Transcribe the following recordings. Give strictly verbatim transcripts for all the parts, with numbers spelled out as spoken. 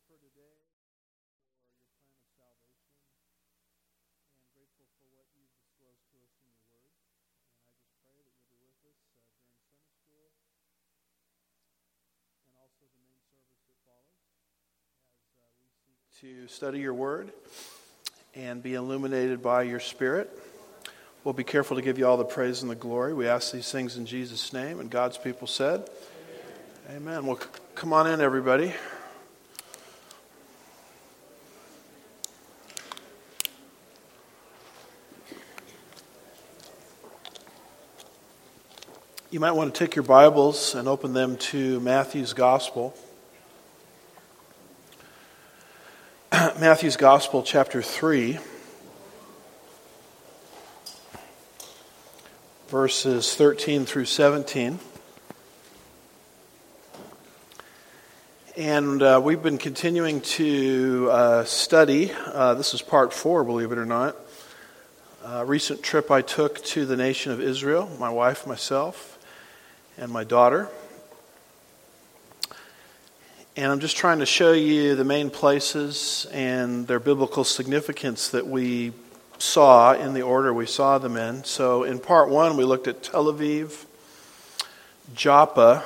for today, for your plan of salvation, and grateful for what you've disclosed to us in your word. And I just pray that you'll be with us uh, during Sunday school and also the main service that follows as uh, we seek to study your word and be illuminated by your Spirit. We'll be careful to give you all the praise and the glory. We ask these things in Jesus' name, and God's people said, Amen. Amen. Well, c- come on in, everybody. You might want to take your Bibles and open them to Matthew's Gospel. Matthew's Gospel, chapter three. Verses thirteen through seventeen. And uh, we've been continuing to uh, study. Uh, this is part four, believe it or not. A recent trip I took to the nation of Israel, my wife, myself, and my daughter. And I'm just trying to show you the main places and their biblical significance that we saw in the order we saw them in. So in part one, we looked at Tel Aviv, Joppa,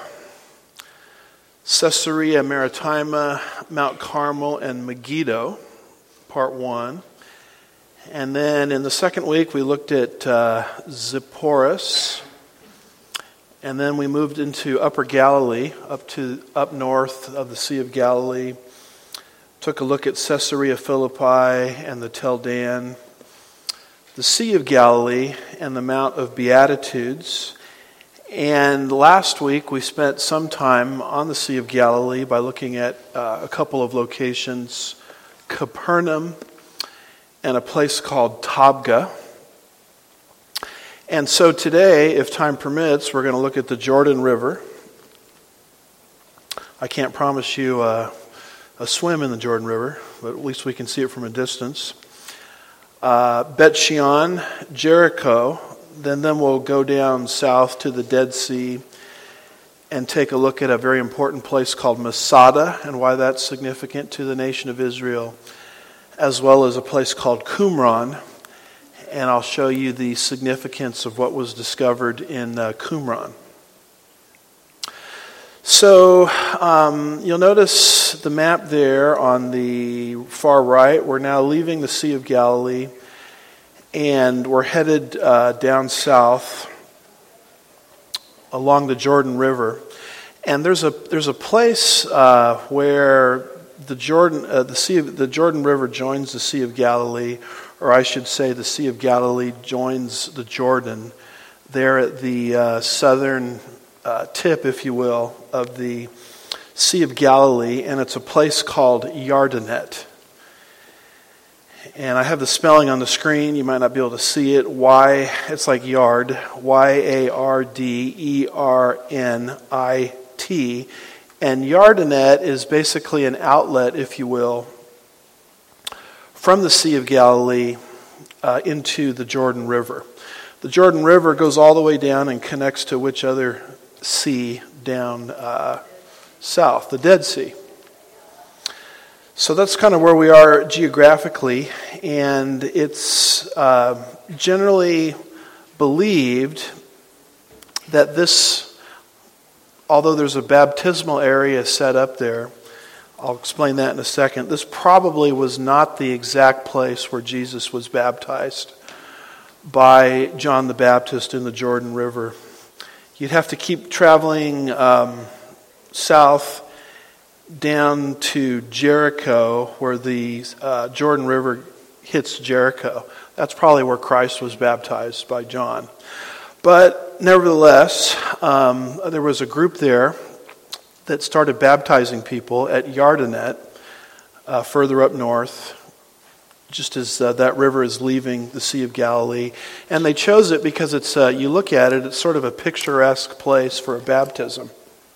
Caesarea Maritima, Mount Carmel, and Megiddo, part one. And then in the second week, we looked at uh, Zipporus. And then we moved into Upper Galilee, up to up north of the Sea of Galilee. Took a look at Caesarea Philippi and the Tel Dan, the Sea of Galilee, and the Mount of Beatitudes. And last week we spent some time on the Sea of Galilee by looking at uh, a couple of locations, Capernaum and a place called Tabgha. And so today, if time permits, we're going to look at the Jordan River. I can't promise you a, a swim in the Jordan River, but at least we can see it from a distance. Uh, Bet Shean, Jericho, then then we'll go down south to the Dead Sea and take a look at a very important place called Masada and why that's significant to the nation of Israel, as well as a place called Qumran, and I'll show you the significance of what was discovered in uh, Qumran. So um, you'll notice the map there on the far right. We're now leaving the Sea of Galilee, and we're headed uh, down south along the Jordan River. And there's a there's a place uh, where the Jordan uh, the Sea of, the Jordan River joins the Sea of Galilee, or I should say, the Sea of Galilee joins the Jordan there at the uh, southern Uh, tip, if you will, of the Sea of Galilee, and it's a place called Yardenit. And I have the spelling on the screen. You might not be able to see it. Y, it's like yard, Y A R D E R N I T. And Yardenit is basically an outlet, if you will, from the Sea of Galilee uh, into the Jordan River. The Jordan River goes all the way down and connects to which other sea down uh, south, the Dead Sea. So that's kind of where we are geographically, and it's uh, generally believed that this, although there's a baptismal area set up there, I'll explain that in a second, this probably was not the exact place where Jesus was baptized by John the Baptist in the Jordan River. You'd have to keep traveling um, south down to Jericho, where the uh, Jordan River hits Jericho. That's probably where Christ was baptized by John. But nevertheless, um, there was a group there that started baptizing people at Yardenit, uh, further up north, just as uh, that river is leaving the Sea of Galilee. And they chose it because it's, uh, you look at it, it's sort of a picturesque place for a baptism.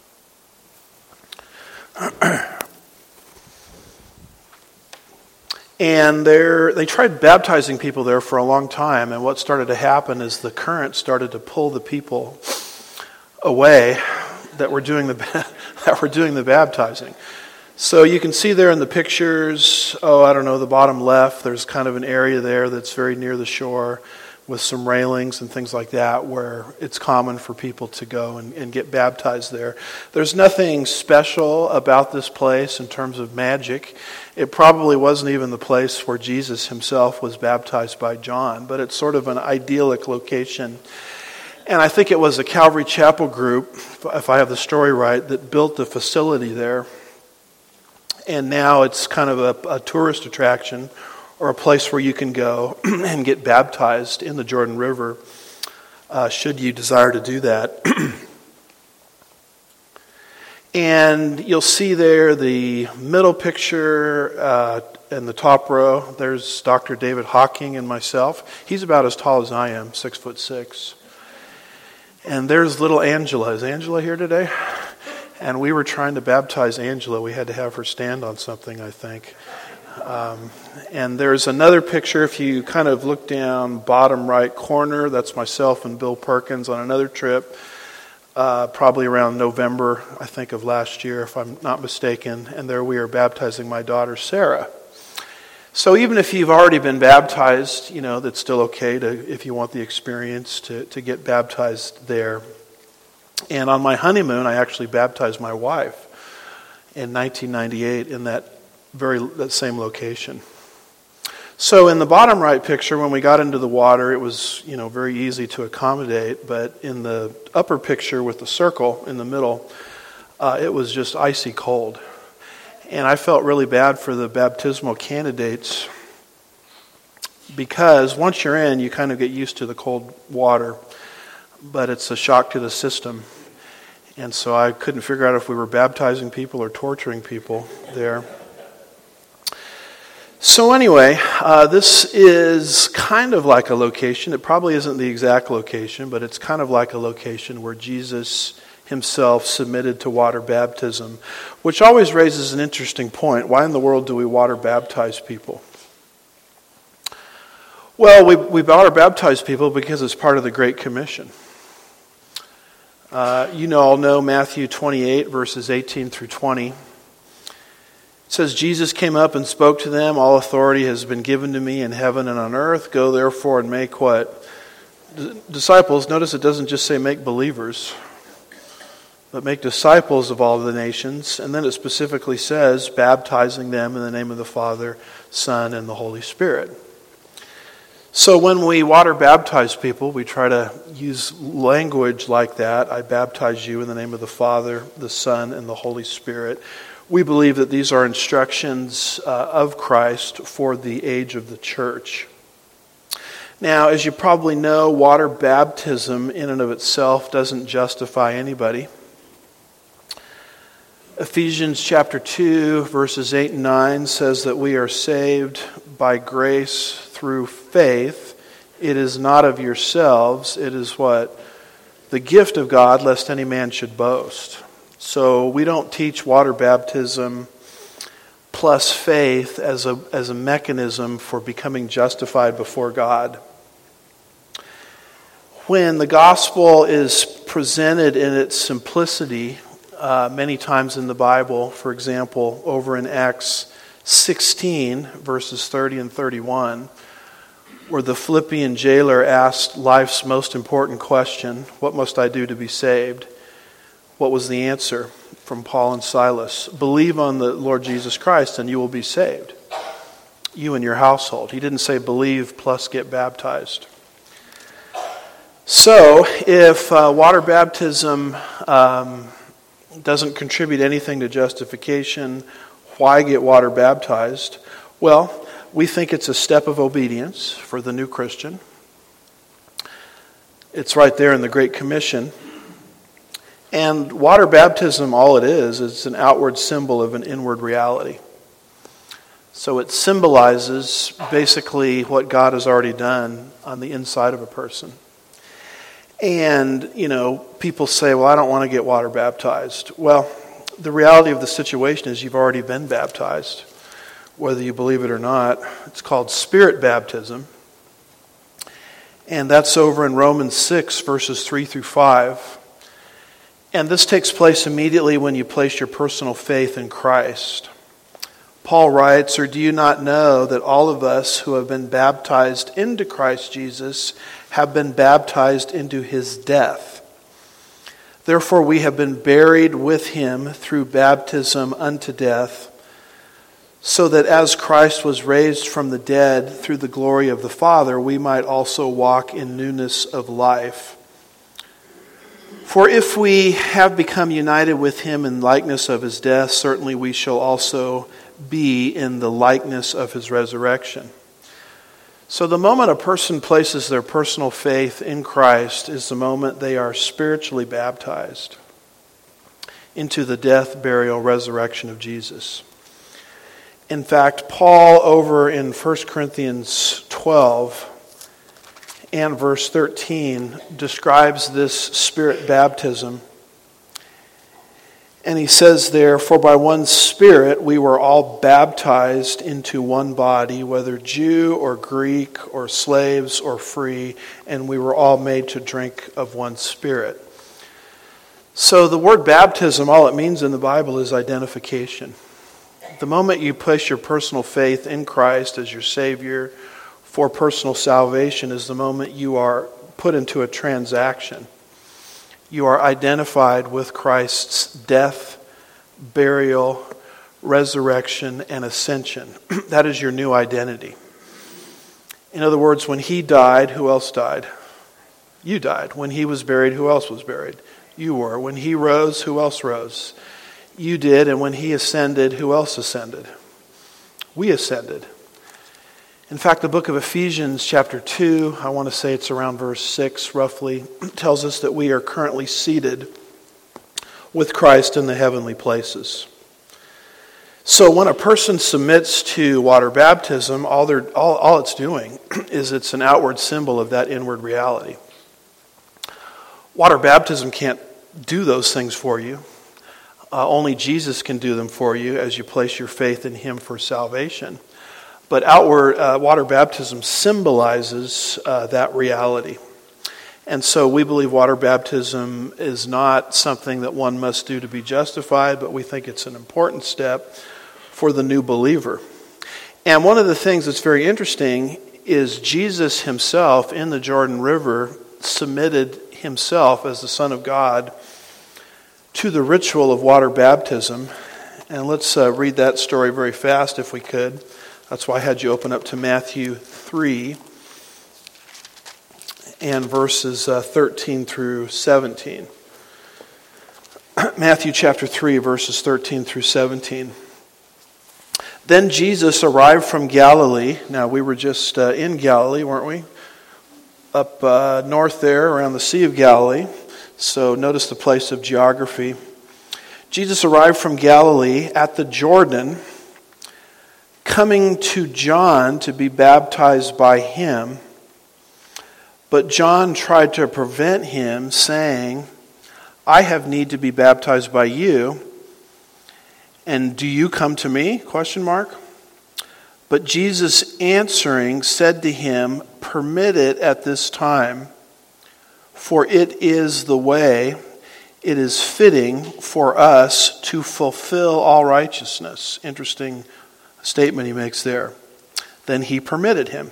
And they tried baptizing people there for a long time, and what started to happen is the current started to pull the people away that were doing the that were doing the baptizing. So you can see there in the pictures, oh, I don't know, the bottom left, there's kind of an area there that's very near the shore with some railings and things like that where it's common for people to go and, and get baptized there. There's nothing special about this place in terms of magic. It probably wasn't even the place where Jesus himself was baptized by John, but it's sort of an idyllic location. And I think it was a Calvary Chapel group, if I have the story right, that built the facility there. And now it's kind of a, a tourist attraction or a place where you can go and get baptized in the Jordan River, uh, should you desire to do that. And you'll see there the middle picture uh, in the top row. There's Doctor David Hawking and myself. He's about as tall as I am, six foot six. And there's little Angela. Is Angela here today? And we were trying to baptize Angela. We had to have her stand on something, I think. Um, and there's another picture, if you kind of look down bottom right corner, that's myself and Bill Perkins on another trip, uh, probably around November, I think, of last year, if I'm not mistaken. And there we are baptizing my daughter, Sarah. So even if you've already been baptized, you know, that's still okay to, if you want the experience, to, to get baptized there. And on my honeymoon, I actually baptized my wife in nineteen ninety-eight in that very that same location. So in the bottom right picture, when we got into the water, it was, you know, very easy to accommodate. But in the upper picture with the circle in the middle, uh, it was just icy cold. And I felt really bad for the baptismal candidates because once you're in, you kind of get used to the cold water, but it's a shock to the system. And so I couldn't figure out if we were baptizing people or torturing people there. So anyway, uh, this is kind of like a location. It probably isn't the exact location, but it's kind of like a location where Jesus himself submitted to water baptism, which always raises an interesting point. Why in the world do we water baptize people? Well, we, we water baptize people because it's part of the Great Commission. Uh, you know, all know Matthew twenty-eight, verses eighteen through twenty. It says, Jesus came up and spoke to them, all authority has been given to me in heaven and on earth. Go therefore and make what? D- disciples. Notice it doesn't just say make believers, but make disciples of all the nations. And then it specifically says, baptizing them in the name of the Father, Son, and the Holy Spirit. So when we water baptize people, we try to use language like that. I baptize you in the name of the Father, the Son, and the Holy Spirit. We believe that these are instructions uh, of Christ for the age of the church. Now, as you probably know, water baptism in and of itself doesn't justify anybody. Ephesians chapter two, verses eight and nine says that we are saved by grace through faith. It is not of yourselves. It is what? The gift of God, lest any man should boast. So we don't teach water baptism plus faith as a, as a mechanism for becoming justified before God. When the gospel is presented in its simplicity, uh, many times in the Bible, for example, over in Acts sixteen, verses thirty and thirty-one, where the Philippian jailer asked life's most important question, what must I do to be saved? What was the answer from Paul and Silas? Believe on the Lord Jesus Christ and you will be saved. You and your household. He didn't say believe plus get baptized. So, if uh, water baptism um, doesn't contribute anything to justification, why get water baptized? Well, we think it's a step of obedience for the new Christian. It's right there in the Great Commission. And water baptism, all it is, is an outward symbol of an inward reality. So it symbolizes basically what God has already done on the inside of a person. And, you know, people say, well, I don't want to get water baptized. Well, the reality of the situation is you've already been baptized, whether you believe it or not. It's called spirit baptism. And that's over in Romans six, verses three through five. And this takes place immediately when you place your personal faith in Christ. Paul writes, "Or do you not know that all of us who have been baptized into Christ Jesus have been baptized into his death? Therefore we have been buried with him through baptism unto death, so that as Christ was raised from the dead through the glory of the Father, we might also walk in newness of life. For if we have become united with him in likeness of his death, certainly we shall also be in the likeness of his resurrection." So the moment a person places their personal faith in Christ is the moment they are spiritually baptized into the death, burial, resurrection of Jesus. In fact, Paul over in First Corinthians twelve and verse thirteen describes this spirit baptism. And he says there, "For by one Spirit we were all baptized into one body, whether Jew or Greek or slaves or free, and we were all made to drink of one Spirit." So the word baptism, all it means in the Bible is identification. The moment you place your personal faith in Christ as your Savior for personal salvation is the moment you are put into a transaction. You are identified with Christ's death, burial, resurrection, and ascension. That is your new identity. In other words, when he died, who else died? You died. When he was buried, who else was buried? You were. When he rose, who else rose? You did. And when he ascended, who else ascended? We ascended. In fact, the book of Ephesians chapter two, I want to say it's around verse six roughly, tells us that we are currently seated with Christ in the heavenly places. So when a person submits to water baptism, all, they're, all, all it's doing is it's an outward symbol of that inward reality. Water baptism can't do those things for you. Uh, only Jesus can do them for you as you place your faith in him for salvation. But outward uh, water baptism symbolizes uh, that reality. And so we believe water baptism is not something that one must do to be justified, but we think it's an important step for the new believer. And one of the things that's very interesting is Jesus himself in the Jordan River submitted himself as the Son of God to the ritual of water baptism. And let's uh, read that story very fast if we could. That's why I had you open up to Matthew three and verses uh, thirteen through seventeen. Matthew chapter three, verses thirteen through seventeen. Then Jesus arrived from Galilee. Now, we were just uh, in Galilee, weren't we? Up uh, north there around the Sea of Galilee. So notice the place of geography. Jesus arrived from Galilee at the Jordan, coming to John to be baptized by him. But John tried to prevent him, saying, "I have need to be baptized by you, and do you come to me?" Question mark. But Jesus answering said to him, "Permit it at this time, for it is the way, it is fitting for us to fulfill all righteousness." Interesting statement he makes there. Then he permitted him.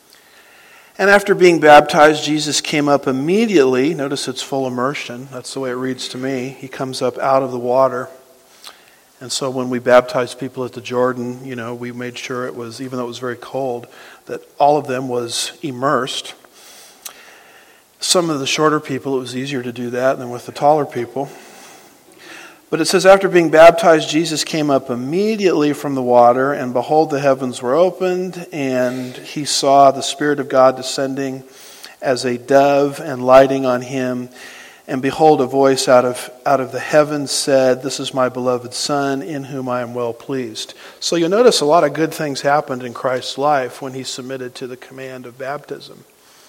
And after being baptized, Jesus came up immediately. Notice it's full immersion. That's the way it reads to me. He comes up out of the water. And so when we baptized people at the Jordan, you know, we made sure it was, even though it was very cold, that all of them was immersed. Some of the shorter people, it was easier to do that than with the taller people. But it says, after being baptized, Jesus came up immediately from the water, and behold, the heavens were opened, and he saw the Spirit of God descending as a dove and lighting on him. And behold, a voice out of out of the heavens said, "This is my beloved Son, in whom I am well pleased." So you'll notice a lot of good things happened in Christ's life when he submitted to the command of baptism.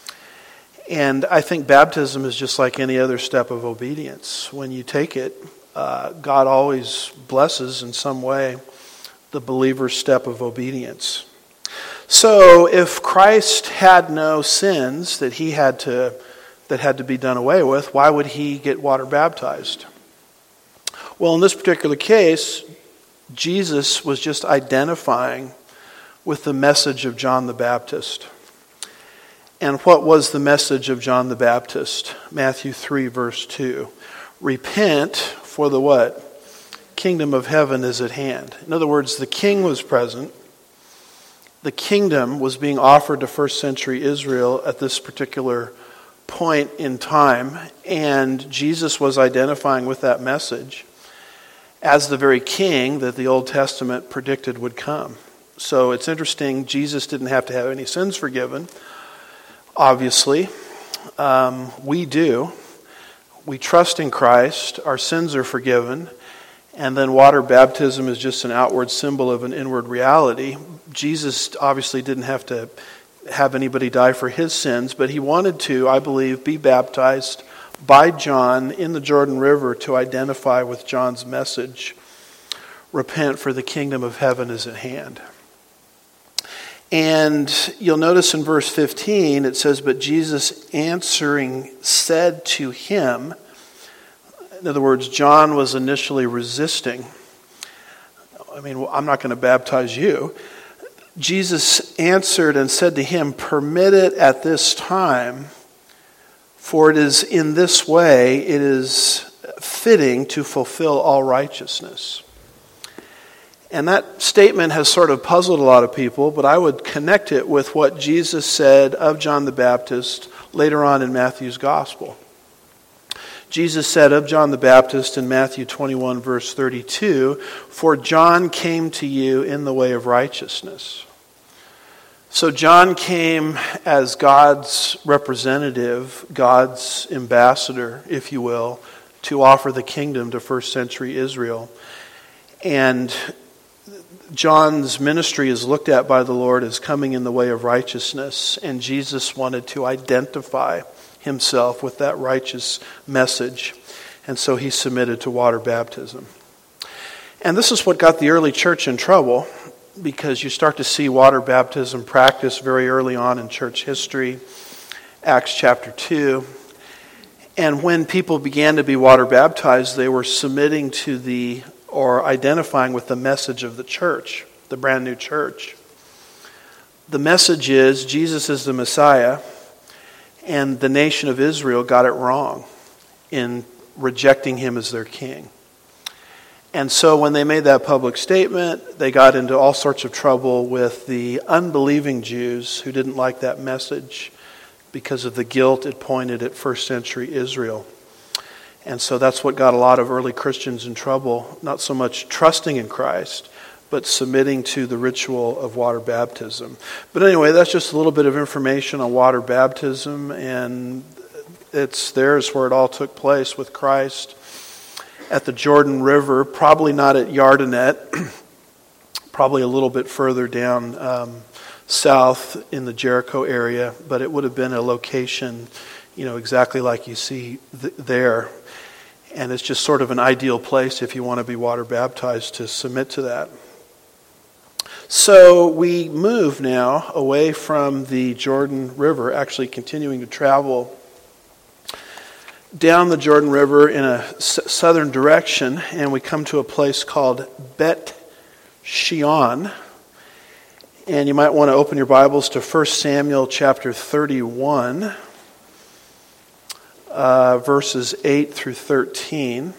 And I think baptism is just like any other step of obedience. When you take it, uh, God always blesses in some way the believer's step of obedience. So if Christ had no sins that he had to that had to be done away with, why would he get water baptized? Well, in this particular case, Jesus was just identifying with the message of John the Baptist. And what was the message of John the Baptist? Matthew three, verse two. Repent, for the what? Kingdom of heaven is at hand. In other words, the king was present. The kingdom was being offered to first century Israel at this particular point in time. And Jesus was identifying with that message as the very king that the Old Testament predicted would come. So it's interesting, Jesus didn't have to have any sins forgiven. Obviously, um, we do. We trust in Christ, our sins are forgiven, and then water baptism is just an outward symbol of an inward reality. Jesus obviously didn't have to have anybody die for his sins, but he wanted to, I believe, be baptized by John in the Jordan River to identify with John's message. Repent, for the kingdom of heaven is at hand. And you'll notice in verse fifteen, it says, but Jesus answering said to him, in other words, John was initially resisting. I mean, well, I'm not going to baptize you. Jesus answered and said to him, permit it at this time, for it is in this way, it is fitting to fulfill all righteousness. And that statement has sort of puzzled a lot of people, but I would connect it with what Jesus said of John the Baptist later on in Matthew's Gospel. Jesus said of John the Baptist in Matthew twenty-one, verse thirty-two, for John came to you in the way of righteousness. So John came as God's representative, God's ambassador, if you will, to offer the kingdom to first century Israel. And John's ministry is looked at by the Lord as coming in the way of righteousness, and Jesus wanted to identify himself with that righteous message, and so he submitted to water baptism. And this is what got the early church in trouble, because you start to see water baptism practiced very early on in church history, Acts chapter two. And when people began to be water baptized, they were submitting to the or identifying with the message of the church, the brand new church. The message is Jesus is the Messiah, and the nation of Israel got it wrong in rejecting him as their king. And so when they made that public statement, they got into all sorts of trouble with the unbelieving Jews who didn't like that message because of the guilt it pointed at first century Israel. And so that's what got a lot of early Christians in trouble, not so much trusting in Christ, but submitting to the ritual of water baptism. But anyway, that's just a little bit of information on water baptism, and it's there's where it all took place with Christ at the Jordan River, probably not at Yardenit, probably a little bit further down um, south in the Jericho area, but it would have been a location, you know, exactly like you see th- there. And it's just sort of an ideal place if you want to be water baptized to submit to that. So we move now away from the Jordan River, actually continuing to travel down the Jordan River in a s- southern direction, and we come to a place called Bet Shean. And you might want to open your Bibles to First Samuel chapter thirty-one. Uh, verses eight through thirteen.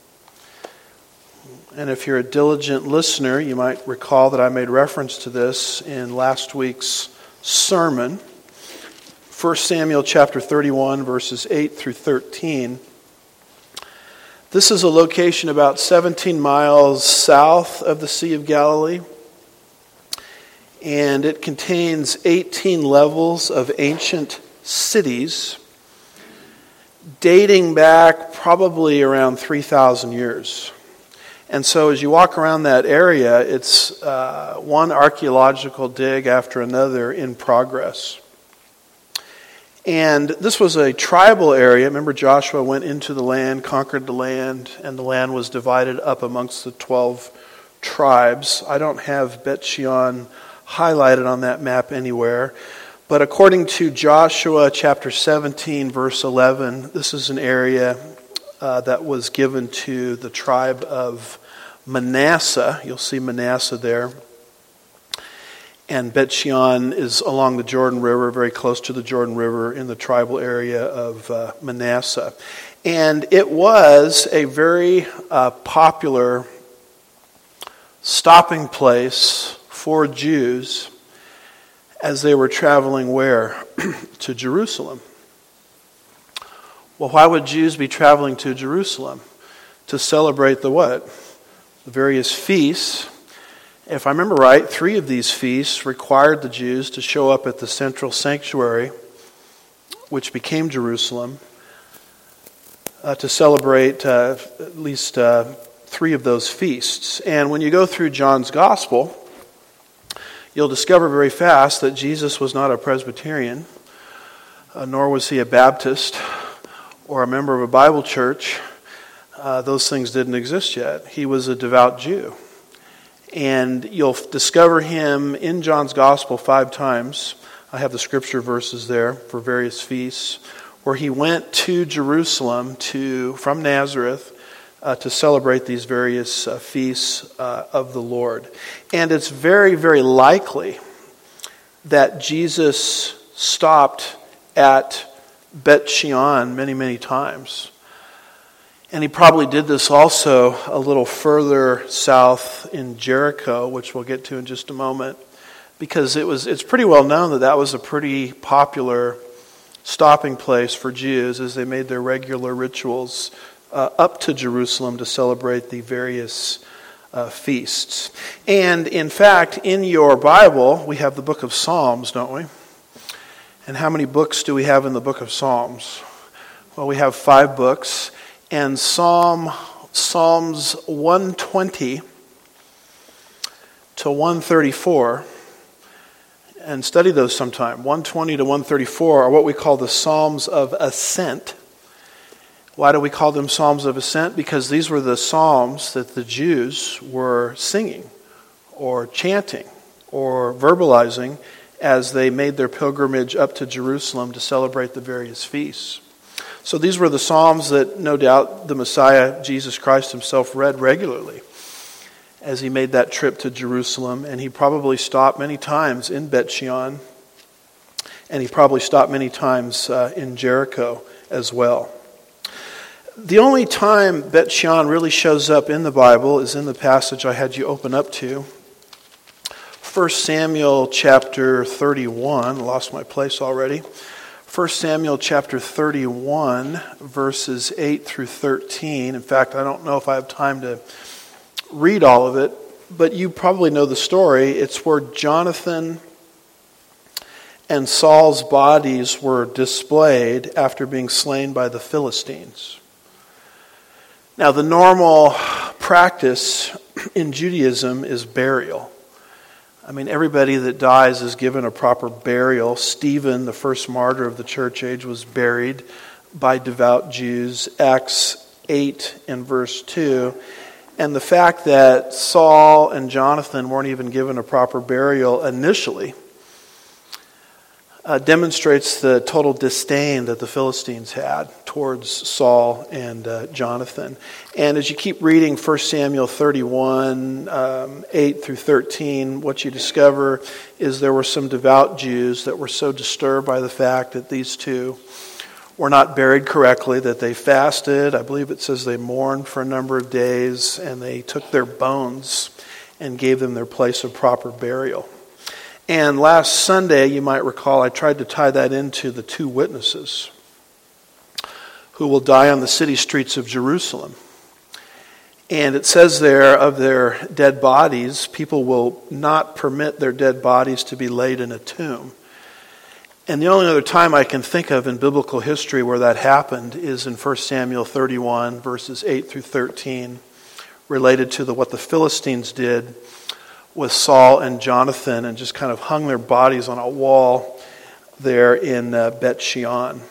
And if you're a diligent listener, you might recall that I made reference to this in last week's sermon. First Samuel chapter thirty-one, verses eight through thirteen. This is a location about seventeen miles south of the Sea of Galilee. And it contains eighteen levels of ancient cities dating back probably around three thousand years. And so as you walk around that area, it's uh, one archaeological dig after another in progress. And this was a tribal area. Remember, Joshua went into the land, conquered the land, and the land was divided up amongst the twelve tribes. I don't have Bet Shean highlighted on that map anywhere. But according to Joshua chapter seventeen, verse eleven, this is an area uh, that was given to the tribe of Manasseh. You'll see Manasseh there. And Bet Shean is along the Jordan River, very close to the Jordan River in the tribal area of uh, Manasseh. And it was a very uh, popular stopping place for Jews as they were traveling where? To Jerusalem. Well, why would Jews be traveling to Jerusalem? To celebrate the what? The various feasts. If I remember right, three of these feasts required the Jews to show up at the central sanctuary, which became Jerusalem, uh, to celebrate uh, at least uh, three of those feasts. And when you go through John's Gospel, you'll discover very fast that Jesus was not a Presbyterian, uh, nor was he a Baptist or a member of a Bible church. Uh, those things didn't exist yet. He was a devout Jew. And you'll discover him in John's Gospel five times. I have the scripture verses there for various feasts, where he went to Jerusalem to from Nazareth Uh, to celebrate these various uh, feasts uh, of the Lord. And it's very, very likely that Jesus stopped at Bet Shean many, many times. And he probably did this also a little further south in Jericho, which we'll get to in just a moment, because it was it's pretty well known that that was a pretty popular stopping place for Jews as they made their regular rituals Uh, up to Jerusalem to celebrate the various uh, feasts. And in fact, in your Bible, we have the book of Psalms, don't we? And how many books do we have in the book of Psalms? Well, we have five books. And Psalm Psalms one twenty to one thirty-four, and study those sometime. one twenty to one thirty-four are what we call the Psalms of Ascent. Why do we call them Psalms of Ascent? Because these were the psalms that the Jews were singing or chanting or verbalizing as they made their pilgrimage up to Jerusalem to celebrate the various feasts. So these were the psalms that no doubt the Messiah, Jesus Christ himself, read regularly as he made that trip to Jerusalem. And he probably stopped many times in Bet Shean, and he probably stopped many times uh, in Jericho as well. The only time Bet Shean really shows up in the Bible is in the passage I had you open up to. First Samuel chapter thirty-one. I lost my place already. First Samuel chapter thirty-one, verses eight through thirteen. In fact, I don't know if I have time to read all of it, but you probably know the story. It's where Jonathan and Saul's bodies were displayed after being slain by the Philistines. Now, the normal practice in Judaism is burial. I mean, everybody that dies is given a proper burial. Stephen, the first martyr of the church age, was buried by devout Jews. Acts eight and verse two. And the fact that Saul and Jonathan weren't even given a proper burial initially Uh, demonstrates the total disdain that the Philistines had towards Saul and uh, Jonathan. And as you keep reading First Samuel thirty-one, um, eight through thirteen, what you discover is there were some devout Jews that were so disturbed by the fact that these two were not buried correctly, that they fasted. I believe it says they mourned for a number of days, and they took their bones and gave them their place of proper burial. And last Sunday, you might recall, I tried to tie that into the two witnesses who will die on the city streets of Jerusalem. And it says there of their dead bodies, people will not permit their dead bodies to be laid in a tomb. And the only other time I can think of in biblical history where that happened is in First Samuel thirty-one, verses eight through thirteen, related to the, what the Philistines did with Saul and Jonathan, and just kind of hung their bodies on a wall there in uh, Bet Shean.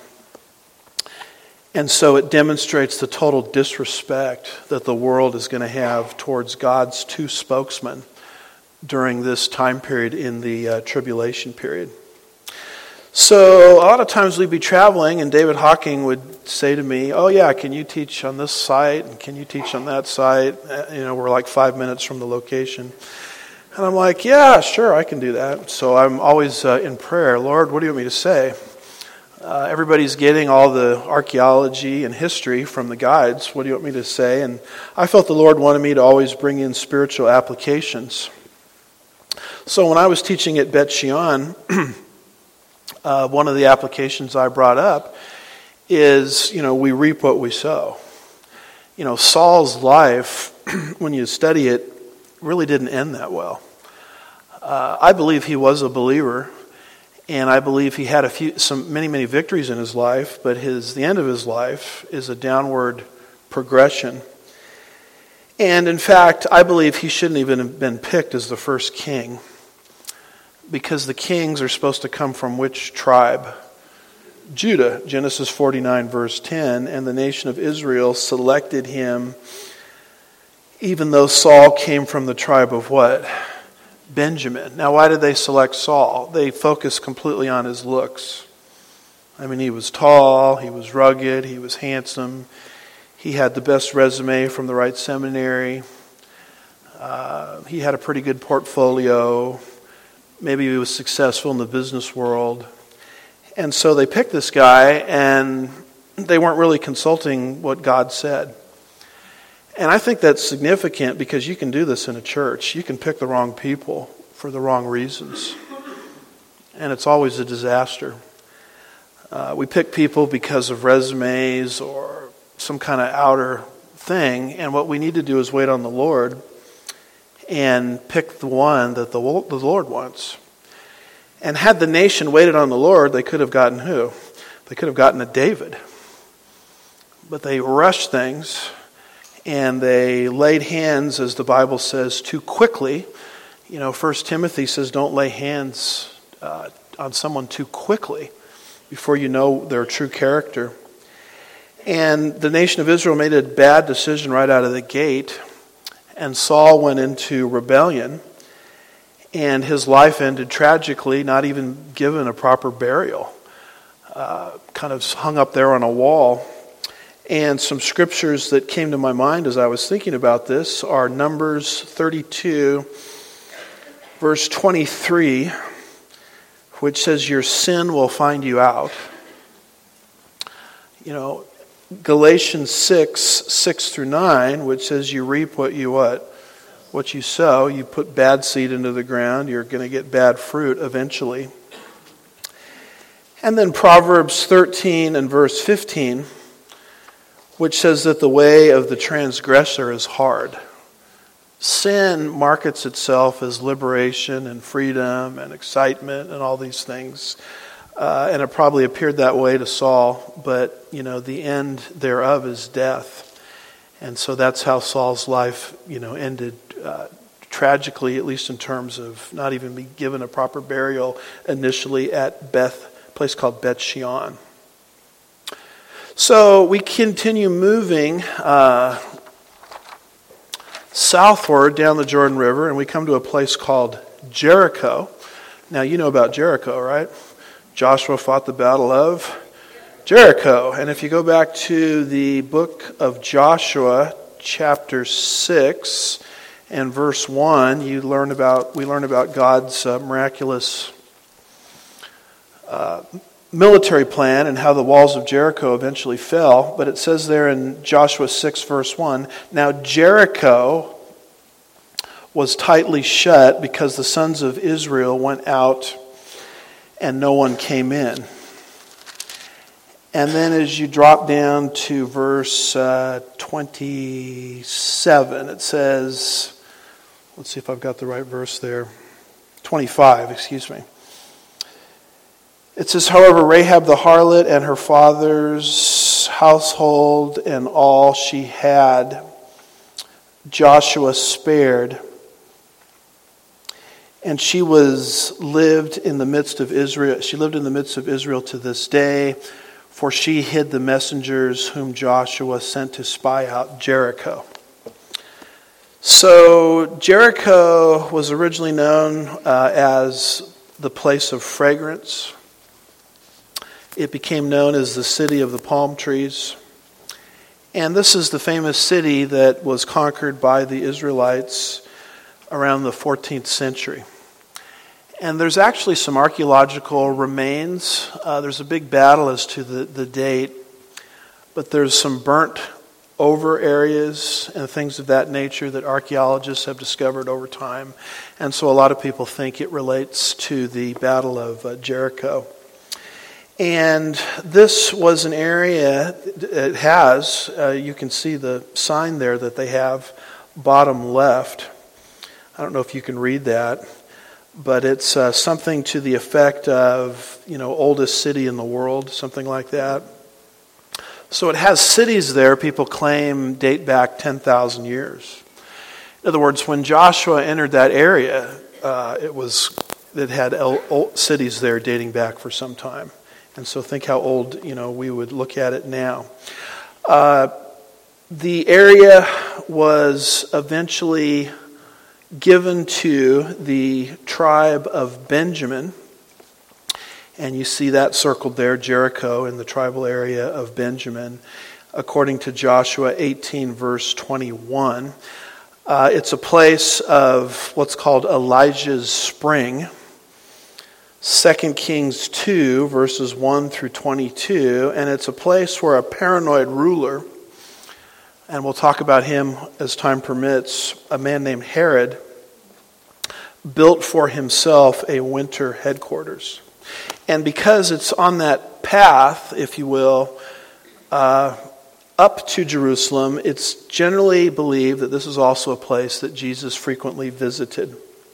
And so it demonstrates the total disrespect that the world is going to have towards God's two spokesmen during this time period in the uh, tribulation period. So a lot of times we'd be traveling, and David Hawking would say to me, oh yeah, can you teach on this site, and can you teach on that site? You know, we're like five minutes from the location. And I'm like, yeah, sure, I can do that. So I'm always uh, in prayer, Lord, what do you want me to say? Uh, everybody's getting all the archaeology and history from the guides. What do you want me to say? And I felt the Lord wanted me to always bring in spiritual applications. So when I was teaching at Bet Shean, uh, one of the applications I brought up is, you know, we reap what we sow. You know, Saul's life, when you study it, really didn't end that well. Uh, I believe he was a believer, and I believe he had a few, some many, many victories in his life. But his the end of his life is a downward progression. And in fact, I believe he shouldn't even have been picked as the first king, because the kings are supposed to come from which tribe? Judah. Genesis forty-nine, verse ten, and the nation of Israel selected him, even though Saul came from the tribe of what? Benjamin. Now, why did they select Saul? They focused completely on his looks. I mean, he was tall, he was rugged, he was handsome, he had the best resume from the right seminary, uh, he had a pretty good portfolio, maybe he was successful in the business world. And so they picked this guy, and they weren't really consulting what God said. And I think that's significant, because you can do this in a church. You can pick the wrong people for the wrong reasons. And it's always a disaster. Uh, we pick people because of resumes or some kind of outer thing. And what we need to do is wait on the Lord and pick the one that the, the Lord wants. And had the nation waited on the Lord, they could have gotten who? They could have gotten a David. But they rushed things. And they laid hands, as the Bible says, too quickly. You know, First Timothy says don't lay hands uh, on someone too quickly before you know their true character. And the nation of Israel made a bad decision right out of the gate. And Saul went into rebellion. And his life ended tragically, not even given a proper burial. Uh, kind of hung up there on a wall. And some scriptures that came to my mind as I was thinking about this are Numbers thirty-two, verse twenty-three, which says, your sin will find you out. You know, Galatians six, six through nine, which says you reap what you what? What you sow. You put bad seed into the ground, you're going to get bad fruit eventually. And then Proverbs thirteen and verse fifteen, which says that the way of the transgressor is hard. Sin markets itself as liberation and freedom and excitement and all these things. Uh, and it probably appeared that way to Saul, but, you know, the end thereof is death. And so that's how Saul's life, you know, ended uh, tragically, at least in terms of not even being given a proper burial initially at Beth, a place called Bet Shean. So we continue moving uh, southward down the Jordan River, and we come to a place called Jericho. Now, you know about Jericho, right? Joshua fought the battle of Jericho. And if you go back to the book of Joshua, chapter six and verse one, you learn about we learn about God's uh, miraculous uh military plan and how the walls of Jericho eventually fell. But it says there in Joshua six verse one, now Jericho was tightly shut because the sons of Israel went out and no one came in. And then as you drop down to verse uh, twenty-seven, it says, let's see if I've got the right verse there, twenty-five, excuse me. It says, however, Rahab the harlot and her father's household and all she had, Joshua spared. And she was lived in the midst of Israel. She lived in the midst of Israel to this day, for she hid the messengers whom Joshua sent to spy out Jericho. So Jericho was originally known uh, as the place of fragrance. It became known as the city of the palm trees. And this is the famous city that was conquered by the Israelites around the fourteenth century. And there's actually some archaeological remains. Uh, there's a big battle as to the, the date, but there's some burnt over areas and things of that nature that archaeologists have discovered over time. And so a lot of people think it relates to the Battle of uh, Jericho. And this was an area, it has, uh, you can see the sign there that they have, bottom left. I don't know if you can read that, but it's uh, something to the effect of, you know, oldest city in the world, something like that. So it has cities there people claim date back ten thousand years. In other words, when Joshua entered that area, uh, it was it had el- cities there dating back for some time. And so think how old, you know, we would look at it now. Uh, the area was eventually given to the tribe of Benjamin. And you see that circled there, Jericho, in the tribal area of Benjamin, according to Joshua eighteen, verse twenty-one. Uh, it's a place of what's called Elijah's Spring. Second Kings two, verses one through twenty-two. And it's a place where a paranoid ruler, and we'll talk about him as time permits, a man named Herod, built for himself a winter headquarters. And because it's on that path, if you will, uh, up to Jerusalem, it's generally believed that this is also a place that Jesus frequently visited.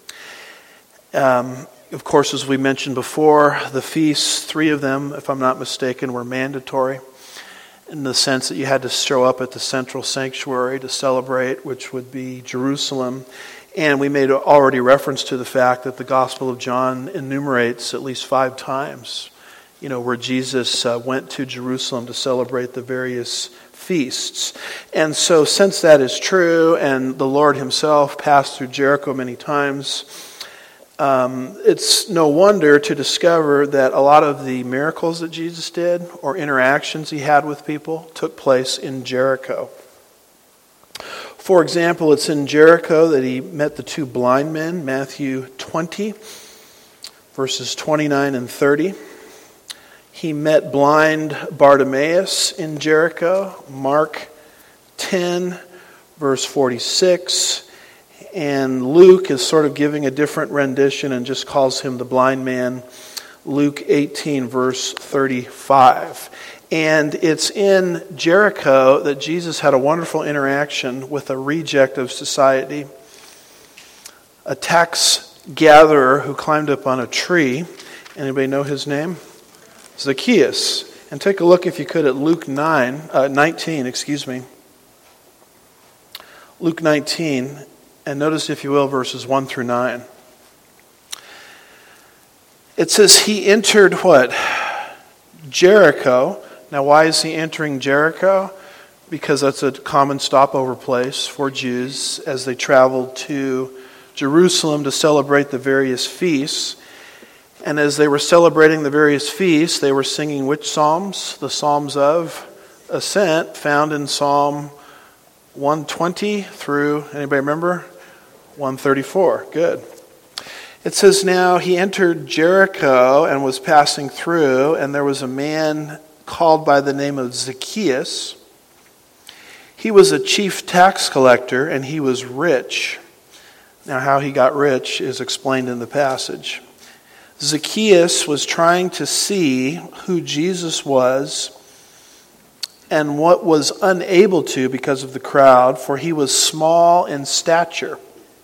Um, of course, as we mentioned before, the feasts, three of them, if I'm not mistaken, were mandatory in the sense that you had to show up at the central sanctuary to celebrate, which would be Jerusalem. And we made already reference to the fact that the Gospel of John enumerates at least five times, you know, where Jesus uh, went to Jerusalem to celebrate the various feasts. And so since that is true, and the Lord himself passed through Jericho many times, um, it's no wonder to discover that a lot of the miracles that Jesus did or interactions he had with people took place in Jericho. For example, it's in Jericho that he met the two blind men, Matthew twenty, verses twenty-nine and thirty. He met blind Bartimaeus in Jericho, Mark ten, verse forty-six. And Luke is sort of giving a different rendition and just calls him the blind man, Luke eighteen, verse thirty-five. And it's in Jericho that Jesus had a wonderful interaction with a reject of society, a tax gatherer who climbed up on a tree. Anybody know his name? Zacchaeus. And take a look, if you could, at Luke nine, uh, nineteen, excuse me. Luke nineteen, and notice, if you will, verses one through nine. It says, he entered what? Jericho. Now, why is he entering Jericho? Because that's a common stopover place for Jews as they traveled to Jerusalem to celebrate the various feasts. And as they were celebrating the various feasts, they were singing which psalms? The Psalms of Ascent, found in Psalm one twenty through, anybody remember? one thirty-four. Good. It says, now he entered Jericho and was passing through, and there was a man called by the name of Zacchaeus. He was a chief tax collector, and he was rich. Now, how he got rich is explained in the passage. Zacchaeus was trying to see who Jesus was, and what was unable to because of the crowd, for he was small in stature.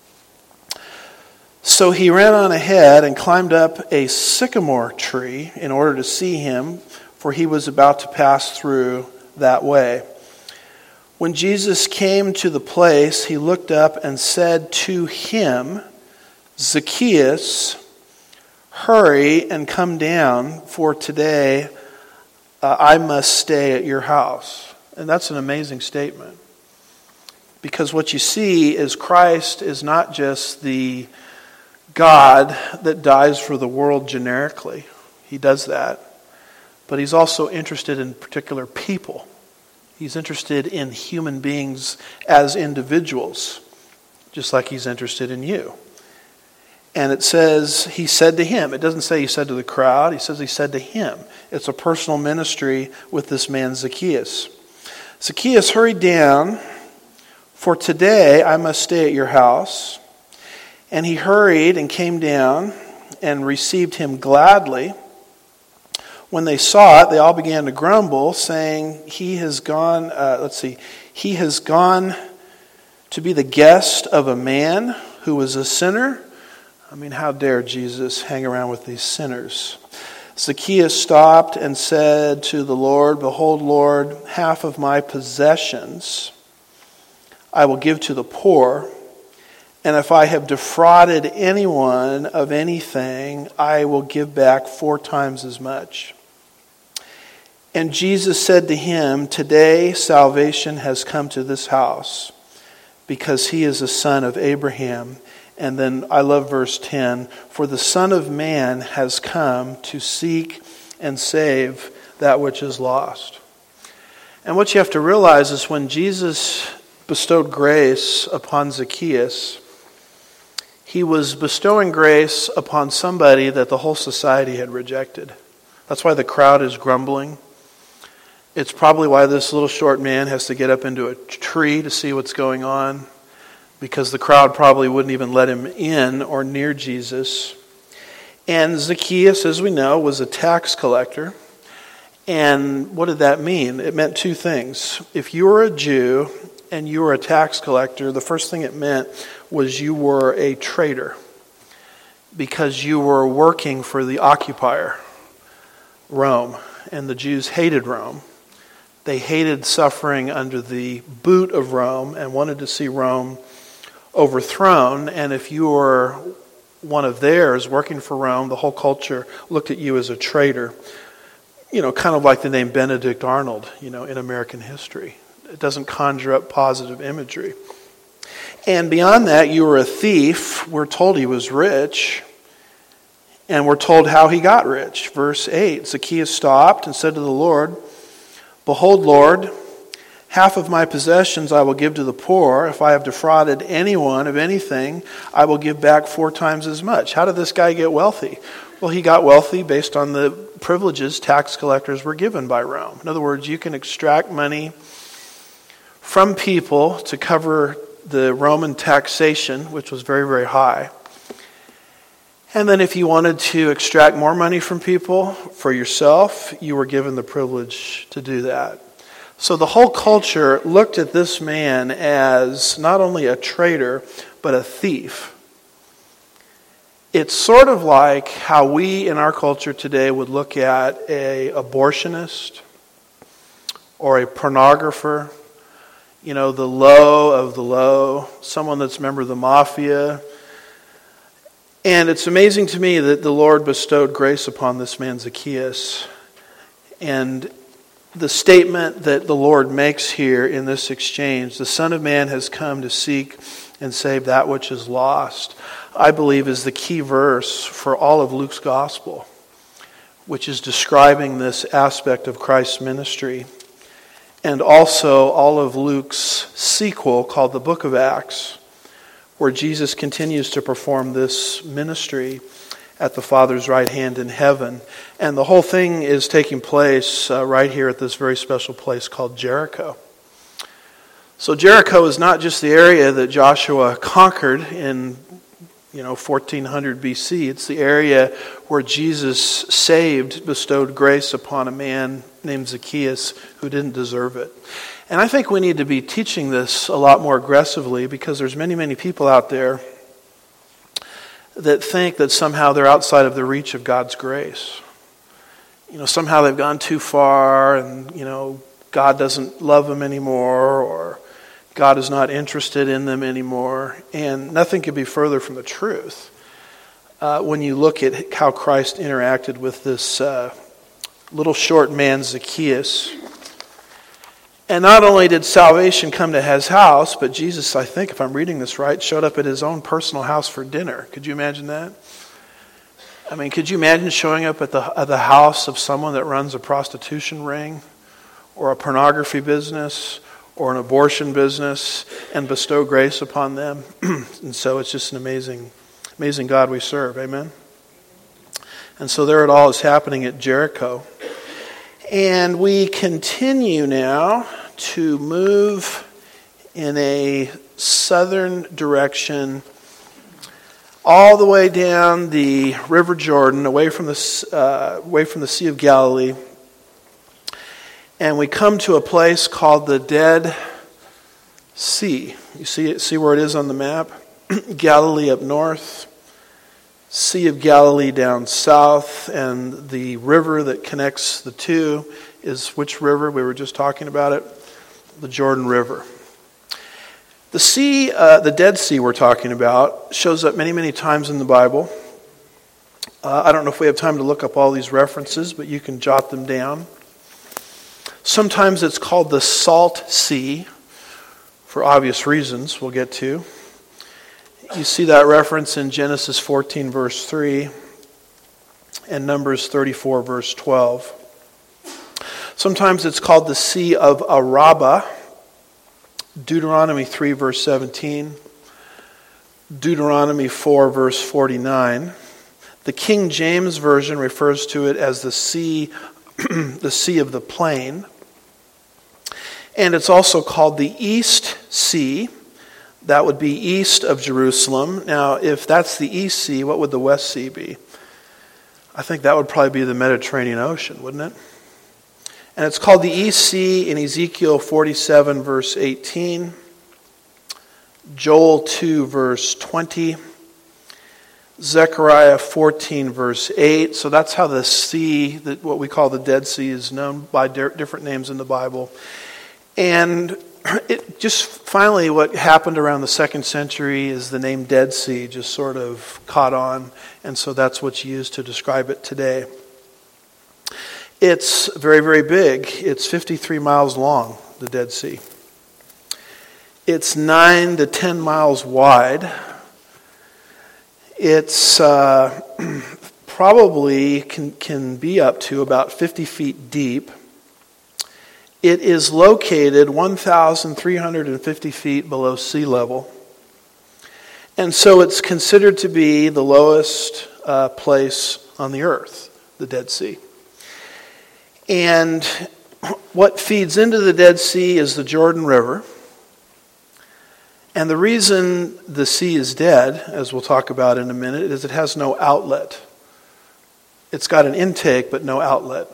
So he ran on ahead and climbed up a sycamore tree in order to see him, for he was about to pass through that way. When Jesus came to the place, he looked up and said to him, Zacchaeus, hurry and come down, for today uh, I must stay at your house. And that's an amazing statement. Because what you see is Christ is not just the God that dies for the world generically. He does that. but he's also interested in particular people. He's interested in human beings as individuals, just like he's interested in you. And it says, he said to him. It doesn't say he said to the crowd. He says he said to him. It's a personal ministry with this man Zacchaeus. Zacchaeus hurried down, for today I must stay at your house. And he hurried and came down and received him gladly. When they saw it, they all began to grumble, saying, he has gone, uh, let's see, he has gone to be the guest of a man who was a sinner. I mean, how dare Jesus hang around with these sinners? Zacchaeus stopped and said to the Lord, behold, Lord, half of my possessions I will give to the poor. And if I have defrauded anyone of anything, I will give back four times as much. And Jesus said to him, today salvation has come to this house, because he is a son of Abraham. And then I love verse ten, for the Son of Man has come to seek and save that which is lost. And what you have to realize is when Jesus bestowed grace upon Zacchaeus, he was bestowing grace upon somebody that the whole society had rejected. That's why the crowd is grumbling. It's probably why this little short man has to get up into a tree to see what's going on, because the crowd probably wouldn't even let him in or near Jesus. And Zacchaeus, as we know, was a tax collector. And what did that mean? It meant two things. If you were a Jew and you were a tax collector, the first thing it meant was you were a traitor, because you were working for the occupier, Rome. And the Jews hated Rome. They hated suffering under the boot of Rome and wanted to see Rome overthrown. And if you were one of theirs working for Rome, the whole culture looked at you as a traitor. You know, kind of like the name Benedict Arnold, you know, in American history. It doesn't conjure up positive imagery. And beyond that, you were a thief. We're told he was rich. And we're told how he got rich. Verse eight, Zacchaeus stopped and said to the Lord, behold, Lord, half of my possessions I will give to the poor. If I have defrauded anyone of anything, I will give back four times as much. How did this guy get wealthy? Well, he got wealthy based on the privileges tax collectors were given by Rome. In other words, you can extract money from people to cover the Roman taxation, which was very, very high. And then if you wanted to extract more money from people for yourself, you were given the privilege to do that. So the whole culture looked at this man as not only a traitor, but a thief. It's sort of like how we in our culture today would look at a abortionist or a pornographer, you know, the low of the low, someone that's a member of the mafia. And it's amazing to me that the Lord bestowed grace upon this man Zacchaeus. And the statement that the Lord makes here in this exchange, the Son of Man has come to seek and save that which is lost, I believe is the key verse for all of Luke's gospel, which is describing this aspect of Christ's ministry. And also all of Luke's sequel called the Book of Acts, where Jesus continues to perform this ministry at the Father's right hand in heaven. And the whole thing is taking place uh, right here at this very special place called Jericho. So Jericho is not just the area that Joshua conquered in, you know, fourteen hundred B C. It's the area where Jesus saved, bestowed grace upon a man named Zacchaeus who didn't deserve it. And I think we need to be teaching this a lot more aggressively, because there's many, many people out there that think that somehow they're outside of the reach of God's grace. You know, somehow they've gone too far and, you know, God doesn't love them anymore, or God is not interested in them anymore. And nothing could be further from the truth uh, when you look at how Christ interacted with this uh, little short man Zacchaeus. And not only did salvation come to his house, but Jesus, I think, if I'm reading this right, showed up at his own personal house for dinner. Could you imagine that? I mean, could you imagine showing up at the at the house of someone that runs a prostitution ring or a pornography business or an abortion business and bestow grace upon them? And so it's just an amazing, amazing God we serve. Amen? And so there it all is happening at Jericho. And we continue now to move in a southern direction all the way down the River Jordan, away from the uh, away from the Sea of Galilee, and we come to a place called the Dead Sea. You see it, see where it is on the map? Galilee up north, Sea of Galilee down south, and the river that connects the two is which river? We were just talking about it, the Jordan River. The sea, uh, the Dead Sea we're talking about, shows up many, many times in the Bible. Uh, I don't know if we have time to look up all these references, but you can jot them down. Sometimes it's called the Salt Sea, for obvious reasons we'll get to. You see that reference in Genesis fourteen, verse three, and Numbers thirty-four, verse twelve. Sometimes it's called the Sea of Araba, Deuteronomy three, verse seventeen, Deuteronomy four, verse forty-nine. The King James Version refers to it as the sea, the Sea of the Plain. And it's also called the East Sea. That would be east of Jerusalem. Now, if that's the East Sea, what would the West Sea be? I think that would probably be the Mediterranean Ocean, wouldn't it? And it's called the East Sea in Ezekiel forty-seven, verse eighteen, Joel two, verse twenty, Zechariah fourteen, verse eight. So that's how the sea, that what we call the Dead Sea, is known by different names in the Bible. And it just finally what happened around the second century is the name Dead Sea just sort of caught on. And so that's what's used to describe it today. It's very, very big. It's fifty-three miles long, the Dead Sea. It's nine to ten miles wide. It's uh, probably can, can be up to about fifty feet deep. It is located one thousand three hundred fifty feet below sea level. And so it's considered to be the lowest uh, place on the earth, the Dead Sea. And what feeds into the Dead Sea is the Jordan River. And the reason the sea is dead, as we'll talk about in a minute, is it has no outlet. It's got an intake, but no outlet.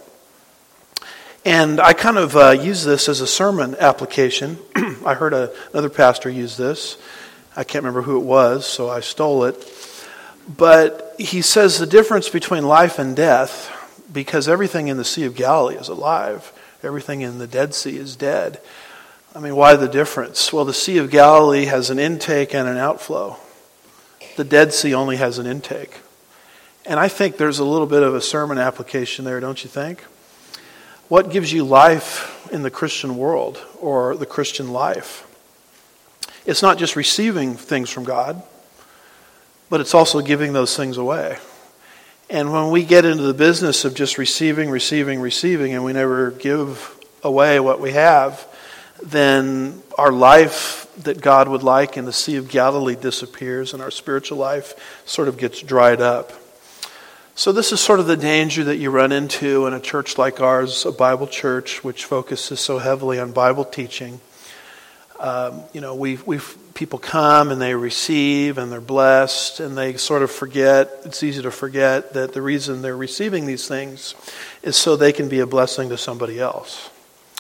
And I kind of uh, use this as a sermon application. I heard a, another pastor use this. I can't remember who it was, so I stole it. But he says the difference between life and death, because everything in the Sea of Galilee is alive. Everything in the Dead Sea is dead. I mean, why the difference? Well, the Sea of Galilee has an intake and an outflow. The Dead Sea only has an intake. And I think there's a little bit of a sermon application there, don't you think? What gives you life in the Christian world or the Christian life? It's not just receiving things from God, but it's also giving those things away. And when we get into the business of just receiving, receiving, receiving, and we never give away what we have, then our life that God would like in the Sea of Galilee disappears, and our spiritual life sort of gets dried up. So this is sort of the danger that you run into in a church like ours, a Bible church, which focuses so heavily on Bible teaching. Um, you know, we we people come and they receive and they're blessed, and they sort of forget. It's easy to forget that the reason they're receiving these things is so they can be a blessing to somebody else.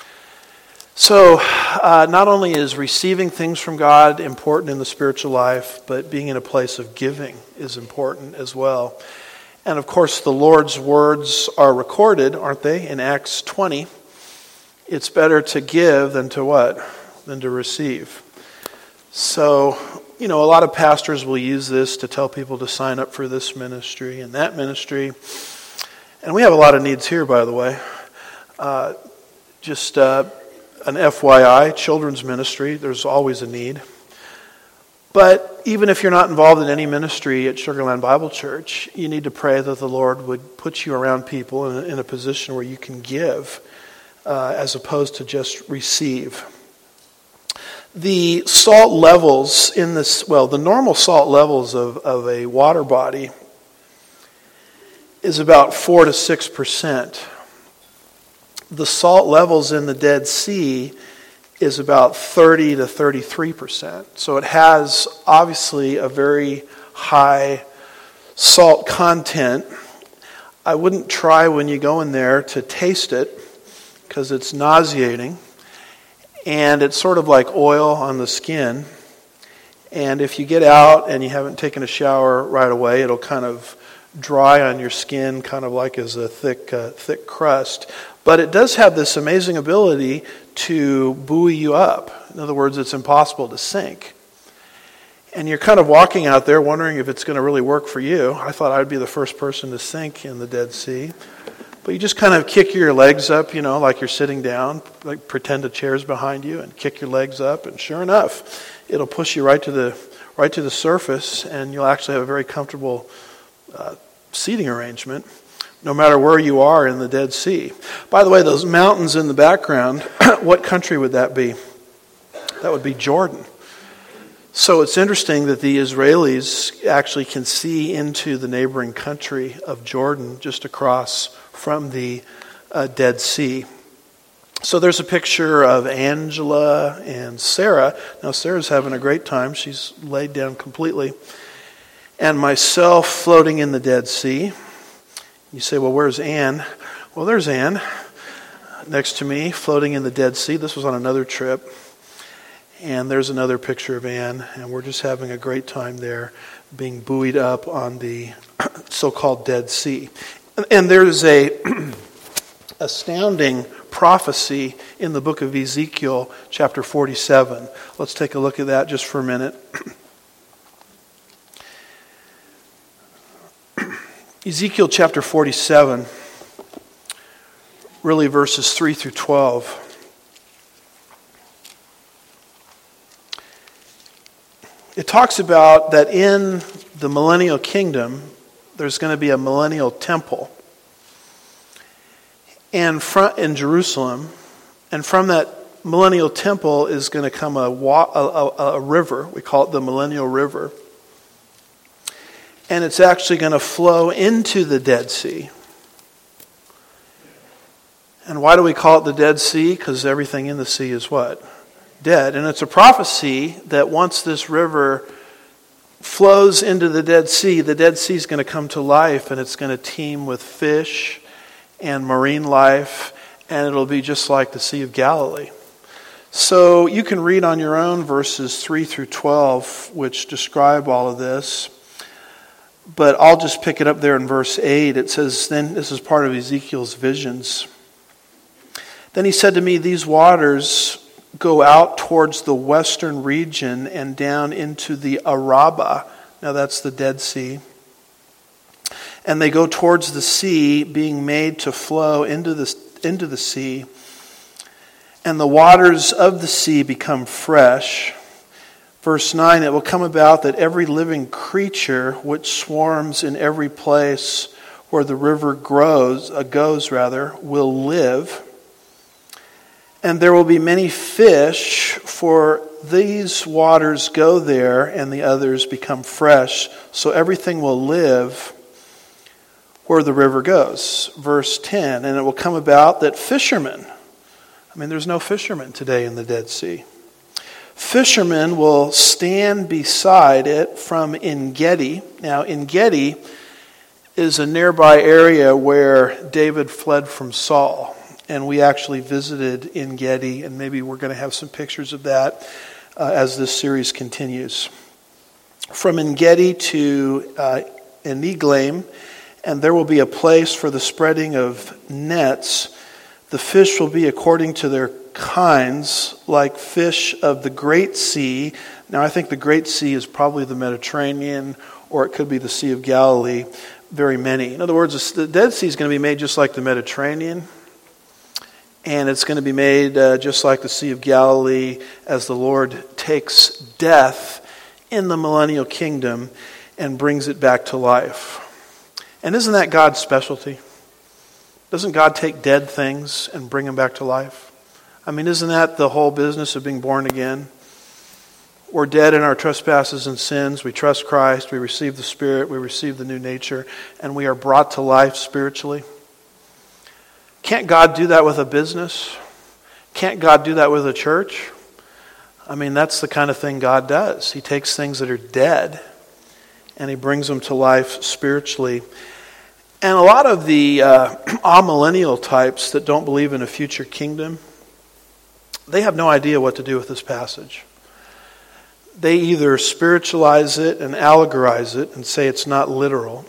So, uh, not only is receiving things from God important in the spiritual life, but being in a place of giving is important as well. And of course, the Lord's words are recorded, aren't they, in Acts twenty. It's better to give than to what? Than to receive. So, you know, a lot of pastors will use this to tell people to sign up for this ministry and that ministry. And we have a lot of needs here, by the way. Uh, just uh, an F Y I, children's ministry, there's always a need. But even if you're not involved in any ministry at Sugar Land Bible Church, you need to pray that the Lord would put you around people in a, in a position where you can give uh, as opposed to just receive. The salt levels in this, well, the normal salt levels of, of a water body is about four to six percent. The salt levels in the Dead Sea is about thirty to thirty-three percent. So it has obviously a very high salt content. I wouldn't try when you go in there to taste it because it's nauseating. And it's sort of like oil on the skin. And if you get out and you haven't taken a shower right away, it'll kind of dry on your skin, kind of like as a thick, uh, thick crust. But it does have this amazing ability to buoy you up. In other words, it's impossible to sink. And you're kind of walking out there wondering if it's going to really work for you. I thought I'd be the first person to sink in the Dead Sea. But you just kind of kick your legs up, you know, like you're sitting down, like pretend a chair's behind you and kick your legs up. And sure enough, it'll push you right to the right to the surface, and you'll actually have a very comfortable uh, seating arrangement, no matter where you are in the Dead Sea. By the way, those mountains in the background, what country would that be? That would be Jordan. So it's interesting that the Israelis actually can see into the neighboring country of Jordan just across from the uh, Dead Sea. So there's a picture of Angela and Sarah. Now Sarah's having a great time. She's laid down completely. And myself floating in the Dead Sea. You say, well, where's Ann? Well, there's Ann next to me floating in the Dead Sea. This was on another trip. And there's another picture of Ann. And we're just having a great time there being buoyed up on the so-called Dead Sea. And there's a astounding prophecy in the book of Ezekiel, chapter forty-seven. Let's take a look at that just for a minute. Ezekiel chapter forty-seven, really verses three through twelve. It talks about that in the millennial kingdom, there's going to be a millennial temple and front in Jerusalem, and from that millennial temple is going to come a, wa- a, a, a river. We call it the Millennial River. And it's actually going to flow into the Dead Sea. And why do we call it the Dead Sea? Because everything in the sea is what? Dead. And it's a prophecy that once this river flows into the Dead Sea, the Dead Sea is going to come to life, and it's going to teem with fish and marine life, and it'll be just like the Sea of Galilee. So you can read on your own verses three through twelve, which describe all of this. But I'll just pick it up there in verse eight. It says, then this is part of Ezekiel's visions. Then he said to me, these waters go out towards the western region and down into the Araba. Now that's the Dead Sea. And they go towards the sea, being made to flow into the, into the sea. And the waters of the sea become fresh. Verse nine, it will come about that every living creature which swarms in every place where the river grows, uh, goes rather, will live. And there will be many fish, for these waters go there and the others become fresh. So everything will live where the river goes. Verse ten, and it will come about that fishermen, I mean, there's no fishermen today in the Dead Sea. Fishermen will stand beside it from En-Gedi. Now, En-Gedi is a nearby area where David fled from Saul. And we actually visited En-Gedi, and maybe we're going to have some pictures of that uh, as this series continues. From En-Gedi to uh, Eneglaim, and there will be a place for the spreading of nets. The fish will be according to their kinds, like fish of the Great Sea. Now, I think the Great Sea is probably the Mediterranean, or it could be the Sea of Galilee. Very many. In other words, the Dead Sea is going to be made just like the Mediterranean. And it's going to be made uh, just like the Sea of Galilee as the Lord takes death in the millennial kingdom and brings it back to life. And isn't that God's specialty? Doesn't God take dead things and bring them back to life? I mean, isn't that the whole business of being born again? We're dead in our trespasses and sins. We trust Christ. We receive the Spirit. We receive the new nature. And we are brought to life spiritually. Can't God do that with a business? Can't God do that with a church? I mean, that's the kind of thing God does. He takes things that are dead and He brings them to life spiritually. And a lot of the uh, amillennial types that don't believe in a future kingdom, they have no idea what to do with this passage. They either spiritualize it and allegorize it and say it's not literal,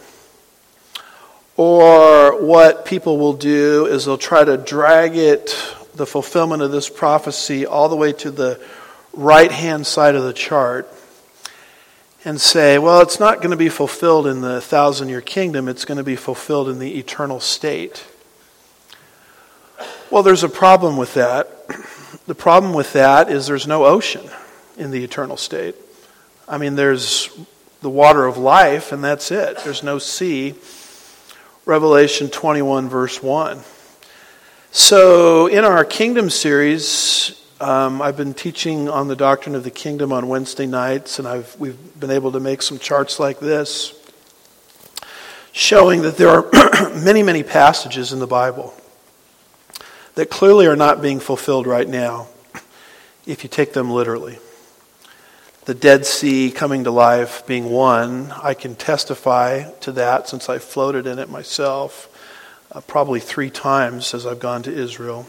or what people will do is they'll try to drag it, the fulfillment of this prophecy, all the way to the right-hand side of the chart and say, well, it's not going to be fulfilled in the thousand-year kingdom, it's going to be fulfilled in the eternal state. Well, there's a problem with that. The problem with that is there's no ocean in the eternal state. I mean, there's the water of life, and that's it. There's no sea. Revelation twenty-one, verse one. So, in our kingdom series, Um, I've been teaching on the doctrine of the kingdom on Wednesday nights, and I've we've been able to make some charts like this, showing that there are many, many passages in the Bible that clearly are not being fulfilled right now, if you take them literally. The Dead Sea coming to life being one, I can testify to that since I floated in it myself, uh, probably three times as I've gone to Israel.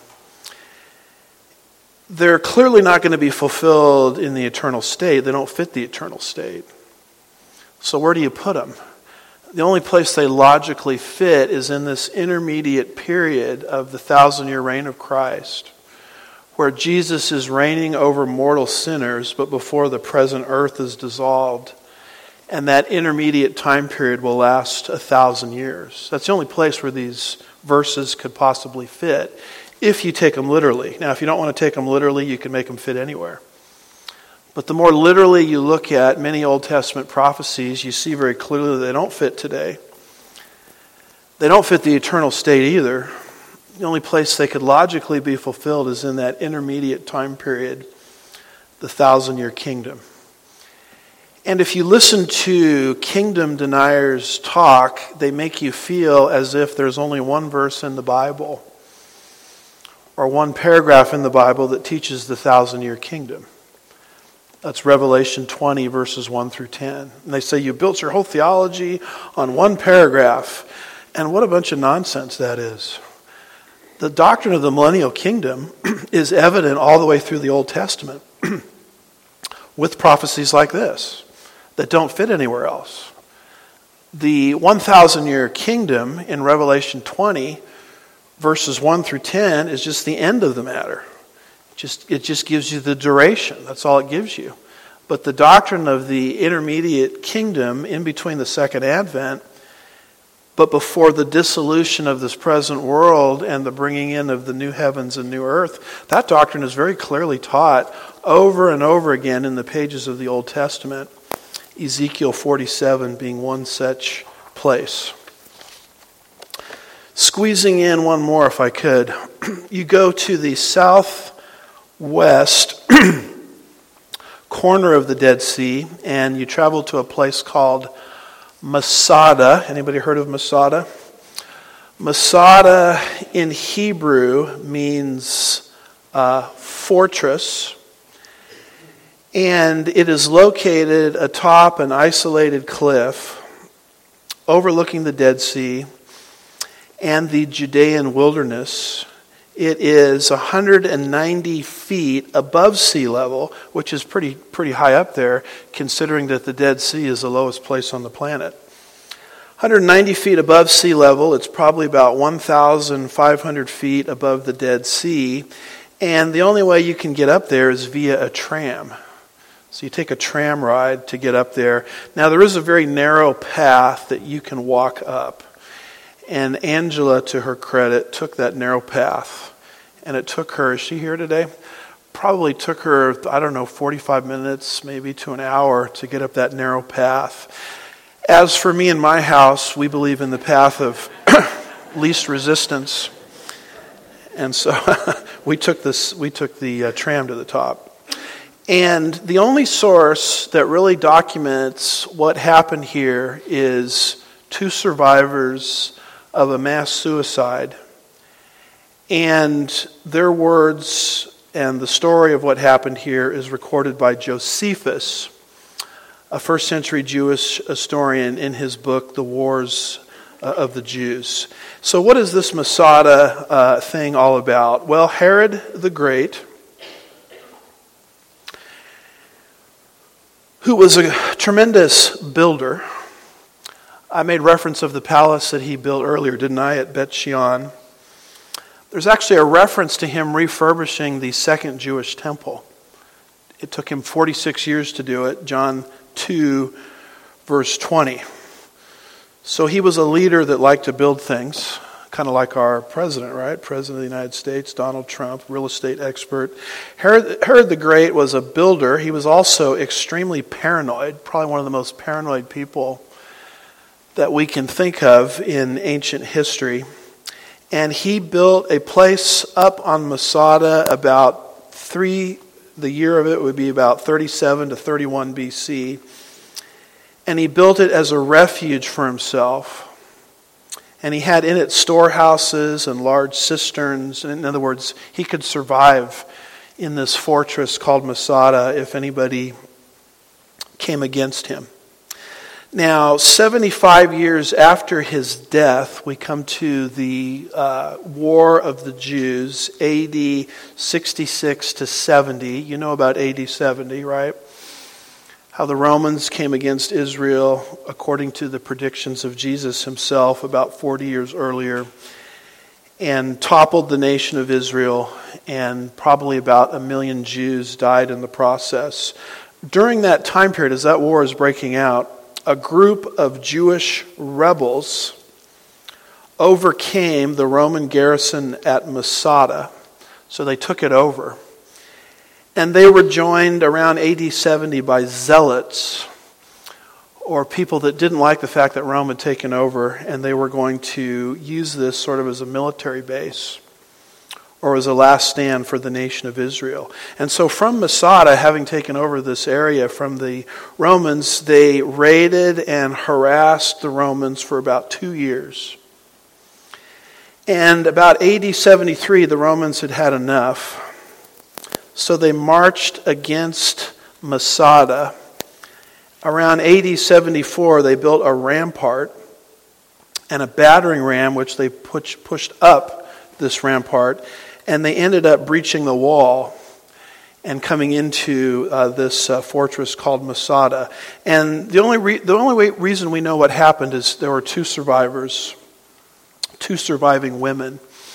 They're clearly not going to be fulfilled in the eternal state. They don't fit the eternal state. So where do you put them? The only place they logically fit is in this intermediate period of the thousand-year reign of Christ, where Jesus is reigning over mortal sinners, but before the present earth is dissolved. And that intermediate time period will last a thousand years. That's the only place where these verses could possibly fit, if you take them literally. Now, if you don't want to take them literally, you can make them fit anywhere. But the more literally you look at many Old Testament prophecies, you see very clearly that they don't fit today. They don't fit the eternal state either. The only place they could logically be fulfilled is in that intermediate time period, the thousand-year kingdom. And if you listen to kingdom deniers talk, they make you feel as if there's only one verse in the Bible or one paragraph in the Bible that teaches the thousand-year kingdom. That's Revelation twenty, verses one through ten. And they say you built your whole theology on one paragraph. And what a bunch of nonsense that is. The doctrine of the millennial kingdom is evident all the way through the Old Testament with prophecies like this that don't fit anywhere else. The one thousand-year kingdom in Revelation twenty, verses one through ten, is just the end of the matter. Just, it just gives you the duration. That's all it gives you. But the doctrine of the intermediate kingdom in between the second advent, but before the dissolution of this present world and the bringing in of the new heavens and new earth, that doctrine is very clearly taught over and over again in the pages of the Old Testament, Ezekiel forty-seven being one such place. Squeezing in one more if I could. You go to the southwest corner of the Dead Sea and you travel to a place called Masada. Anybody heard of Masada? Masada in Hebrew means uh, fortress, and it is located atop an isolated cliff overlooking the Dead Sea and the Judean wilderness. It is one hundred ninety feet above sea level, which is pretty pretty high up there, considering that the Dead Sea is the lowest place on the planet. one hundred ninety feet above sea level, it's probably about one thousand five hundred feet above the Dead Sea, and the only way you can get up there is via a tram. So you take a tram ride to get up there. Now there is a very narrow path that you can walk up. And Angela, to her credit, took that narrow path. And it took her, is she here today? Probably took her, I don't know, forty-five minutes, maybe to an hour to get up that narrow path. As for me and my house, we believe in the path of least resistance. And so we took this, we took the uh, tram to the top. And the only source that really documents what happened here is two survivors of a mass suicide. And their words and the story of what happened here is recorded by Josephus, a first century Jewish historian, in his book, The Wars of the Jews. So what is this Masada uh, thing all about? Well, Herod the Great, who was a tremendous builder. I made reference of the palace that he built earlier, didn't I, at Bet Shean? There's actually a reference to him refurbishing the second Jewish temple. It took him forty-six years to do it, John two, verse twenty. So he was a leader that liked to build things, kind of like our president, right? President of the United States, Donald Trump, real estate expert. Herod, Herod the Great was a builder. He was also extremely paranoid, probably one of the most paranoid people that we can think of in ancient history. And he built a place up on Masada about three, the year of it would be about thirty-seven to thirty-one B C. And he built it as a refuge for himself. And he had in it storehouses and large cisterns. In other words, he could survive in this fortress called Masada if anybody came against him. Now, seventy-five years after his death, we come to the uh, War of the Jews, A D sixty-six to seventy. You know about A D seventy, right? How the Romans came against Israel according to the predictions of Jesus himself about forty years earlier and toppled the nation of Israel, and probably about a million Jews died in the process. During that time period, as that war is breaking out, a group of Jewish rebels overcame the Roman garrison at Masada, so they took it over. And they were joined around A D seventy by zealots, or people that didn't like the fact that Rome had taken over, and they were going to use this sort of as a military base or as a last stand for the nation of Israel. And so from Masada, having taken over this area from the Romans, they raided and harassed the Romans for about two years. And about A D seventy-three, the Romans had had enough. So they marched against Masada. Around A D seventy-four, they built a rampart and a battering ram, which they push, pushed up this rampart, and they ended up breaching the wall and coming into uh, this uh, fortress called Masada. And the only re- the only way, reason we know what happened is there were two survivors, two surviving women.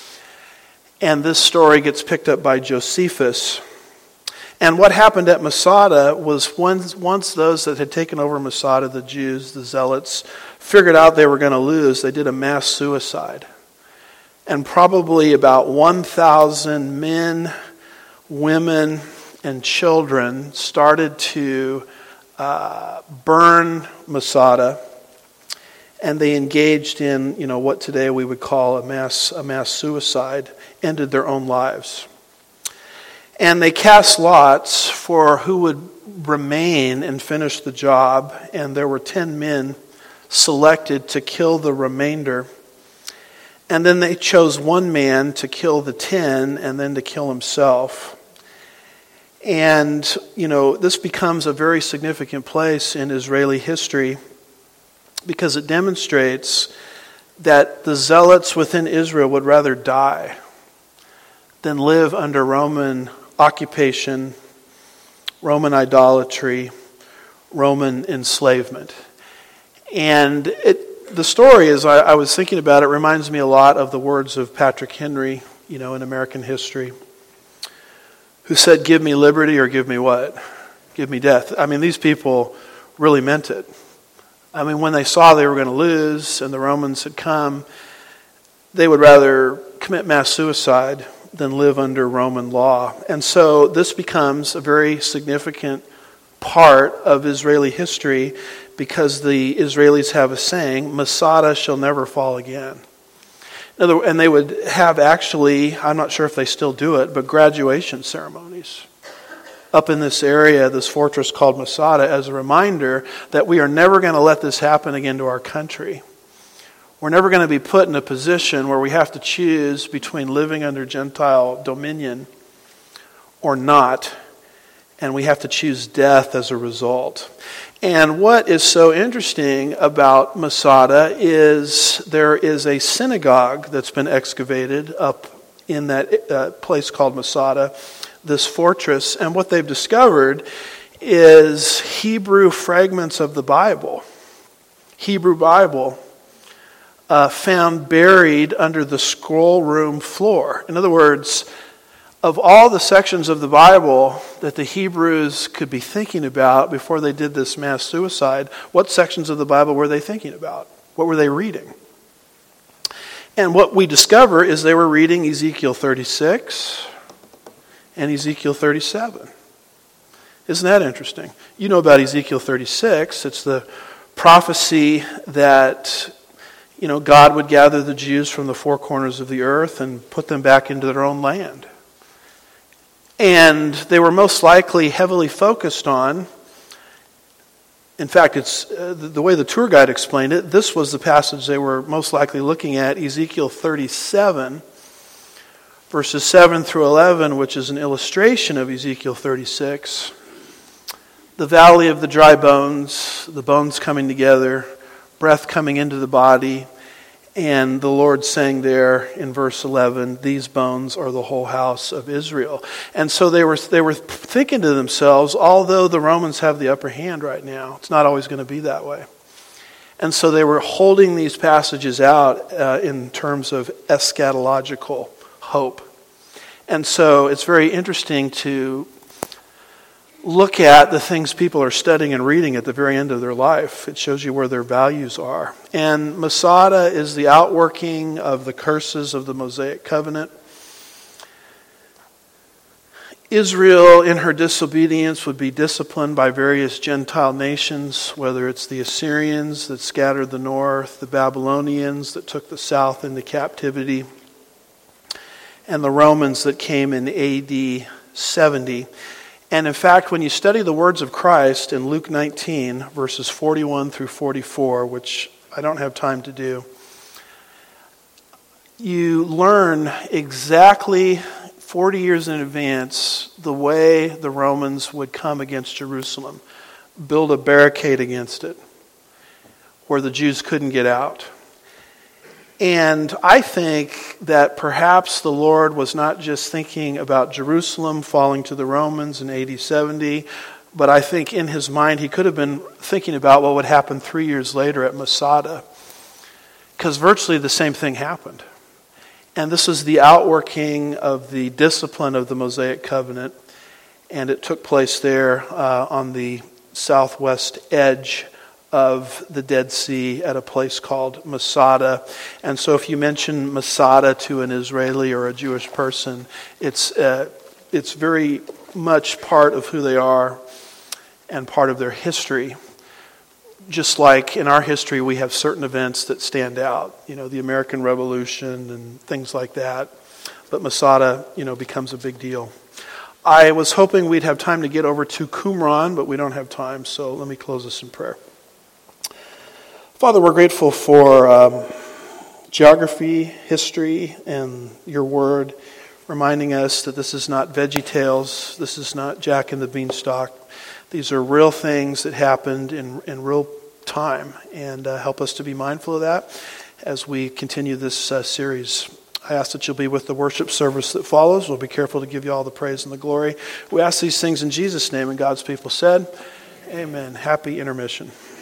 And this story gets picked up by Josephus. And what happened at Masada was once, once those that had taken over Masada, the Jews, the zealots, figured out they were going to lose, they did a mass suicide. And probably about one thousand men, women, and children started to uh, burn Masada. And they engaged in, you know, what today we would call a mass a mass suicide, ended their own lives. And they cast lots for who would remain and finish the job. And there were ten men selected to kill the remainder. And then they chose one man to kill the ten and then to kill himself. And, you know, this becomes a very significant place in Israeli history because it demonstrates that the zealots within Israel would rather die than live under Roman occupation, Roman idolatry, Roman enslavement. And it, the story, as I, I was thinking about it, reminds me a lot of the words of Patrick Henry, you know, in American history, who said, "Give me liberty or give me what? Give me death." I mean, these people really meant it. I mean, when they saw they were going to lose and the Romans had come, they would rather commit mass suicide than live under Roman law. And so this becomes a very significant part of Israeli history because the Israelis have a saying, Masada shall never fall again. And they would have actually, I'm not sure if they still do it, but graduation ceremonies up in this area, this fortress called Masada, as a reminder that we are never going to let this happen again to our country. We're never going to be put in a position where we have to choose between living under Gentile dominion or not, and we have to choose death as a result. And what is so interesting about Masada is there is a synagogue that's been excavated up in that uh, place called Masada, this fortress, and what they've discovered is Hebrew fragments of the Bible, Hebrew Bible, uh, found buried under the scroll room floor. In other words, of all the sections of the Bible that the Hebrews could be thinking about before they did this mass suicide, what sections of the Bible were they thinking about? What were they reading? And what we discover is they were reading Ezekiel thirty-six and Ezekiel thirty-seven. Isn't that interesting? You know about Ezekiel thirty-six. It's the prophecy that, you know, God would gather the Jews from the four corners of the earth and put them back into their own land. And they were most likely heavily focused on, in fact, it's uh, the, the way the tour guide explained it, this was the passage they were most likely looking at, Ezekiel thirty-seven, verses seven through eleven, which is an illustration of Ezekiel thirty-six. The valley of the dry bones, the bones coming together, breath coming into the body, and the Lord saying there in verse eleven, these bones are the whole house of Israel. And so they were they were thinking to themselves, although the Romans have the upper hand right now, it's not always going to be that way. And so they were holding these passages out uh, in terms of eschatological hope. And so it's very interesting to look at the things people are studying and reading at the very end of their life. It shows you where their values are. And Masada is the outworking of the curses of the Mosaic covenant. Israel, in her disobedience, would be disciplined by various Gentile nations, whether it's the Assyrians that scattered the north, the Babylonians that took the south into captivity, and the Romans that came in A D seventy. And in fact, when you study the words of Christ in Luke nineteen, verses forty-one through forty-four, which I don't have time to do, you learn exactly forty years in advance the way the Romans would come against Jerusalem, build a barricade against it, where the Jews couldn't get out. And I think that perhaps the Lord was not just thinking about Jerusalem falling to the Romans in A D seventy, but I think in his mind he could have been thinking about what would happen three years later at Masada, because virtually the same thing happened. And this is the outworking of the discipline of the Mosaic covenant, and it took place there uh, on the southwest edge of the Dead Sea at a place called Masada. And so if you mention Masada to an Israeli or a Jewish person, it's uh, it's very much part of who they are and part of their history. Just like in our history we have certain events that stand out, you know, the American Revolution and things like that. But Masada, you know, becomes a big deal. I was hoping we'd have time to get over to Qumran, but we don't have time, so let me close this in prayer. Father, we're grateful for um, geography, history, and your word, reminding us that this is not Veggie Tales, this is not Jack and the Beanstalk. These are real things that happened in, in real time, and uh, help us to be mindful of that as we continue this uh, series. I ask that you'll be with the worship service that follows. We'll be careful to give you all the praise and the glory. We ask these things in Jesus' name, and God's people said, amen. Happy intermission.